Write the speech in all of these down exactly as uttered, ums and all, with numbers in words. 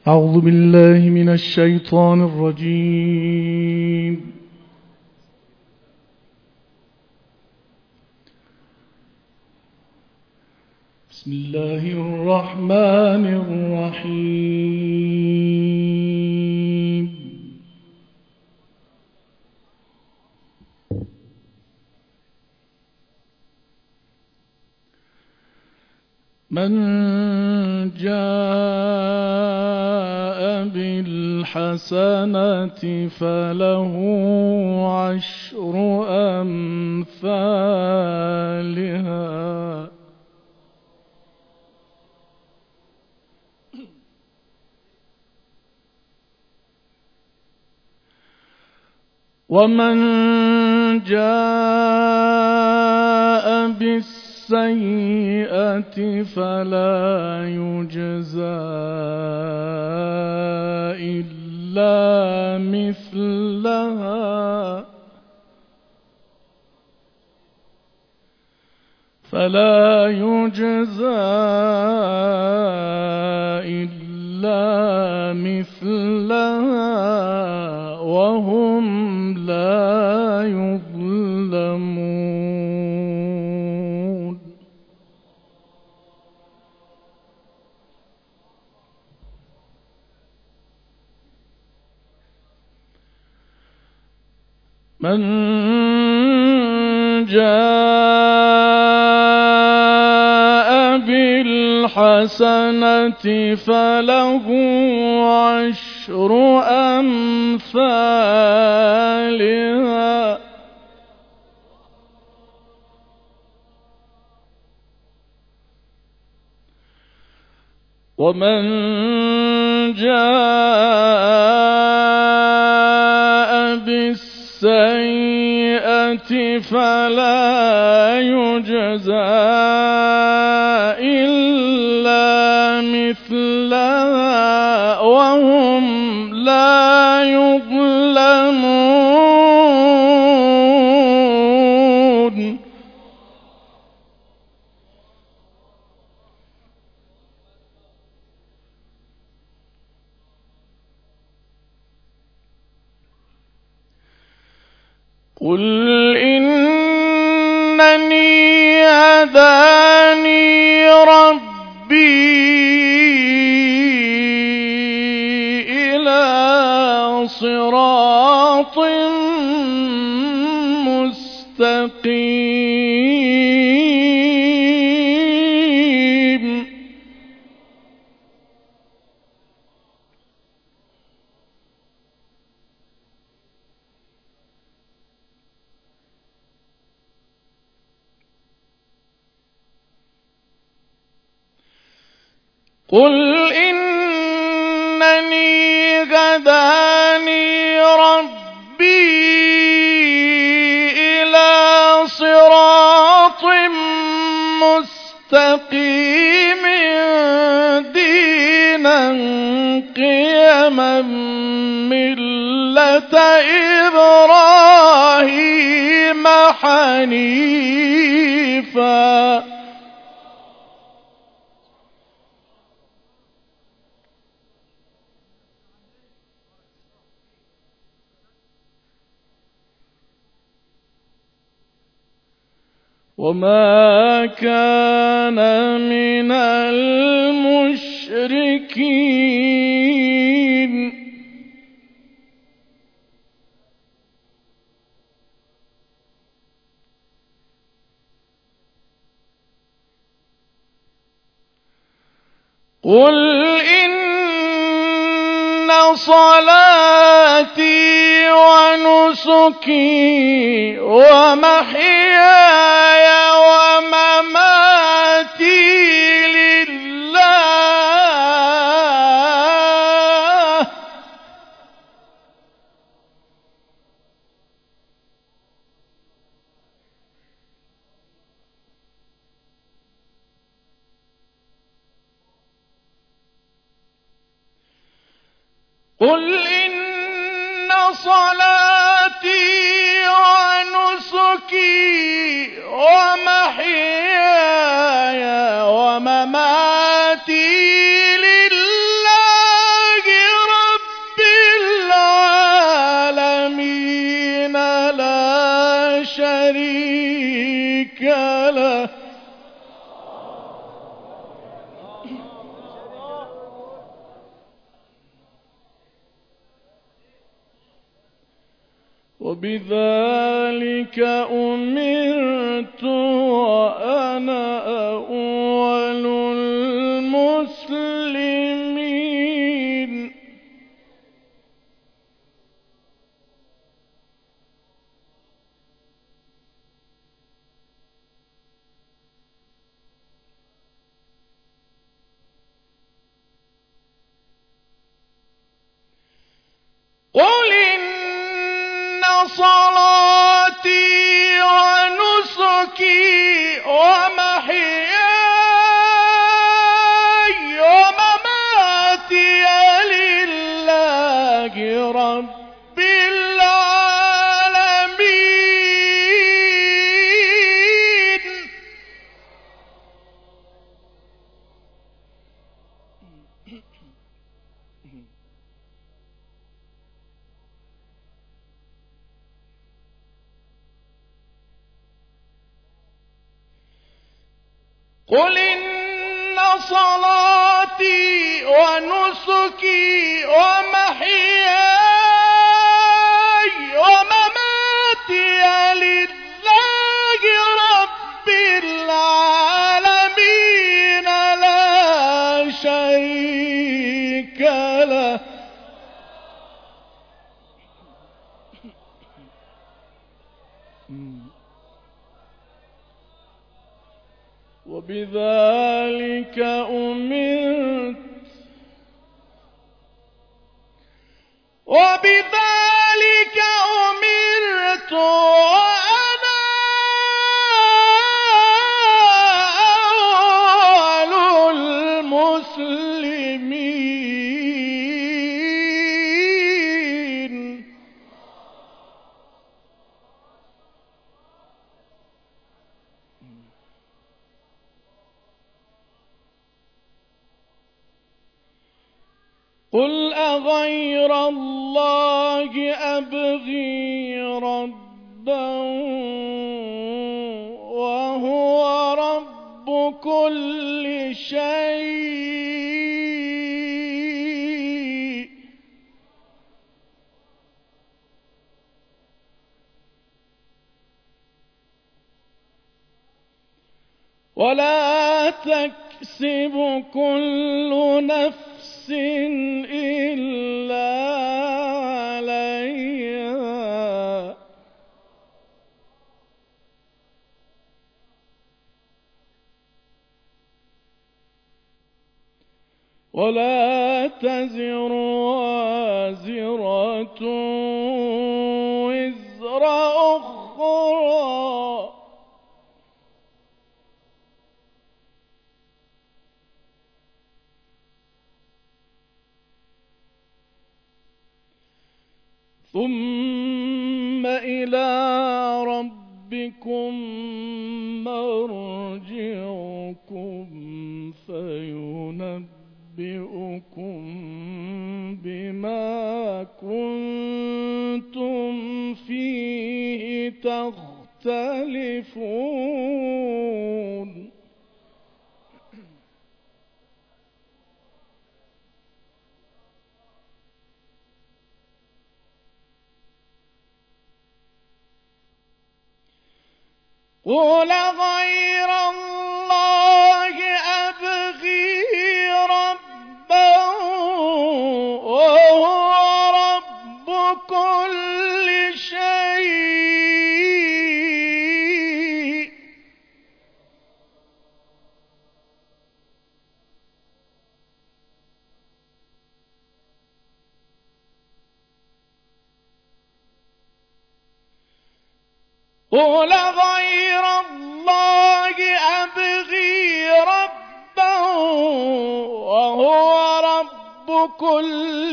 أعوذ بالله من الشيطان الرجيم. بسم الله الرحمن الرحيم. من جاء بالحسنة فله عشر أمثالها ومن جاء بالسيئة فلا يجزى إلا مثلها فلا يجزى إلا مثلها وهم لا يظلمون. من جاء بالحسنة فله عشر أمثالها ومن جاء بالسيئة فلا يجزى إلا مثلها وهم لا يظلمون. قل إنني هداني ربي إلى صراط مستقيم قل إنني هداني ربي إلى صراط مستقيم دينا قيما ملة إبراهيم حنيفا وما كان من المشركين. قل إن صلاتي ونسكي ومحياي ومماتي لله قل إن صلاتي ونسكي ومحياي ومماتي لله وبذلك أمرت وأنا أول المسلمين. قل إن صلاتي ونسكي ومحياي ومماتي لله رب العالمين. قل إن صلاتي ونسكي ومحياي ومماتي لله رب العالمين لا شريك له. وبذلك أمرت وبذلك أمرت وأنا أول المسلمين. قل أغير الله أبغي ربا وهو رب كل شيء ولا تكسب كل نفس إلا عليها ولا تزر وازرة وزر أخرى ثم إلى ربكم مرجعكم فينبئكم بما كنتم فيه تختلفون. قل غير الله أبغي ربا وهو رب كل شيء قل غير الله أبغي ربا وهو رب كل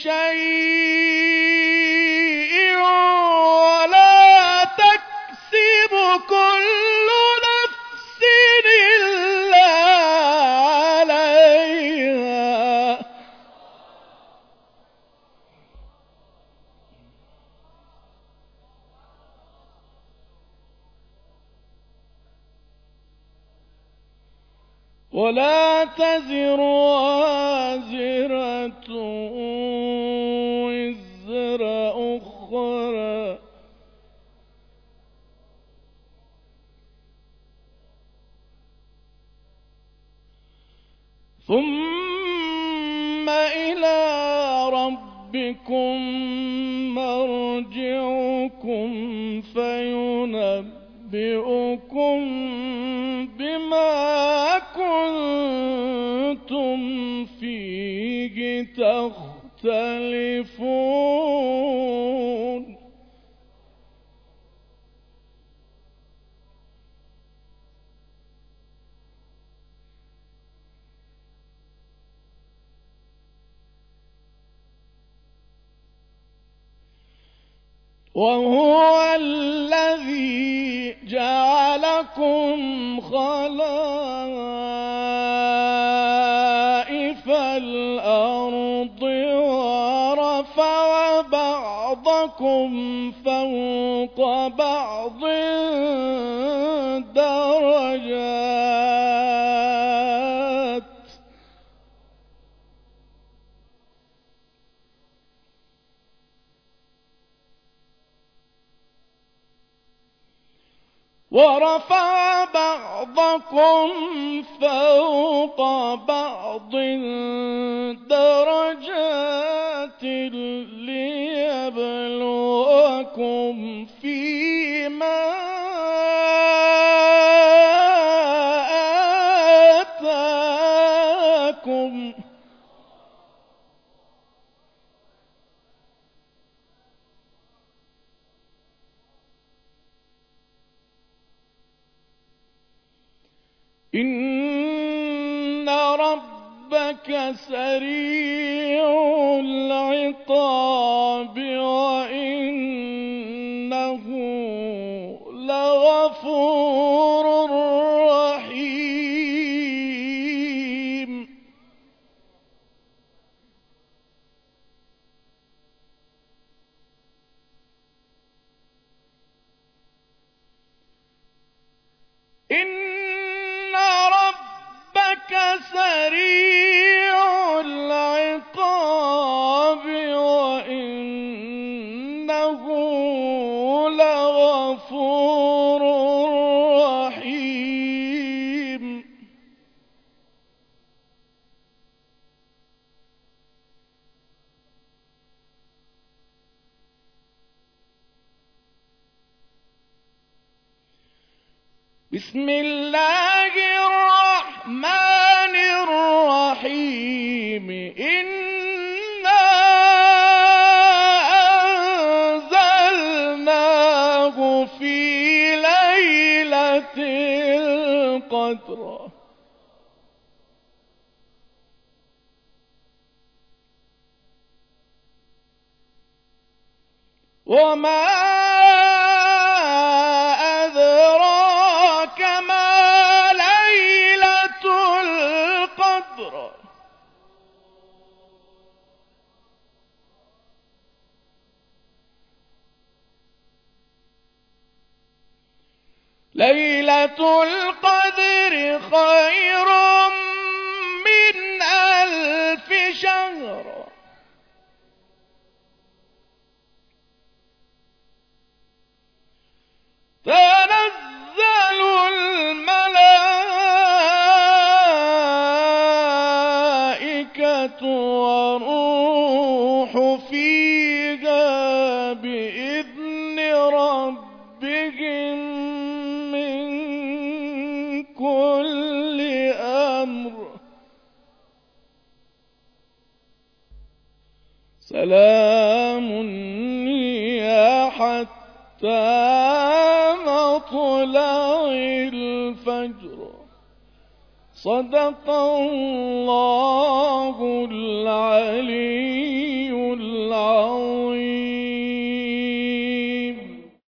شيء ولا تكسب كل نفس إلا عليها ولا تزر وازرة وزر أخرى ثم إلى ربكم مرجعكم فينبئكم بما كنتم فيه تختلفون. وهو الذي جعلكم خلائف الأرض ورفع بعضكم فوق بعض درجات ورفع بعضكم فوق بعض درجات ليبلوكم فيما آتاكم إن ربك سريع العقاب وإنه لغفور رحيم. إن سريع العقاب وإنه لغفور رحيم. بسم الله الرحمن الرحيم. إنا أنزلناه في ليلة القدر وما أدراك ما ليلة القدر ليلة القدر خير من ألف شهر تنزل الملائكة والروح فيها بإذن ربهم من كل أمر سلام هي حتى مطلع الفجر. صدق الله العلي العظيم.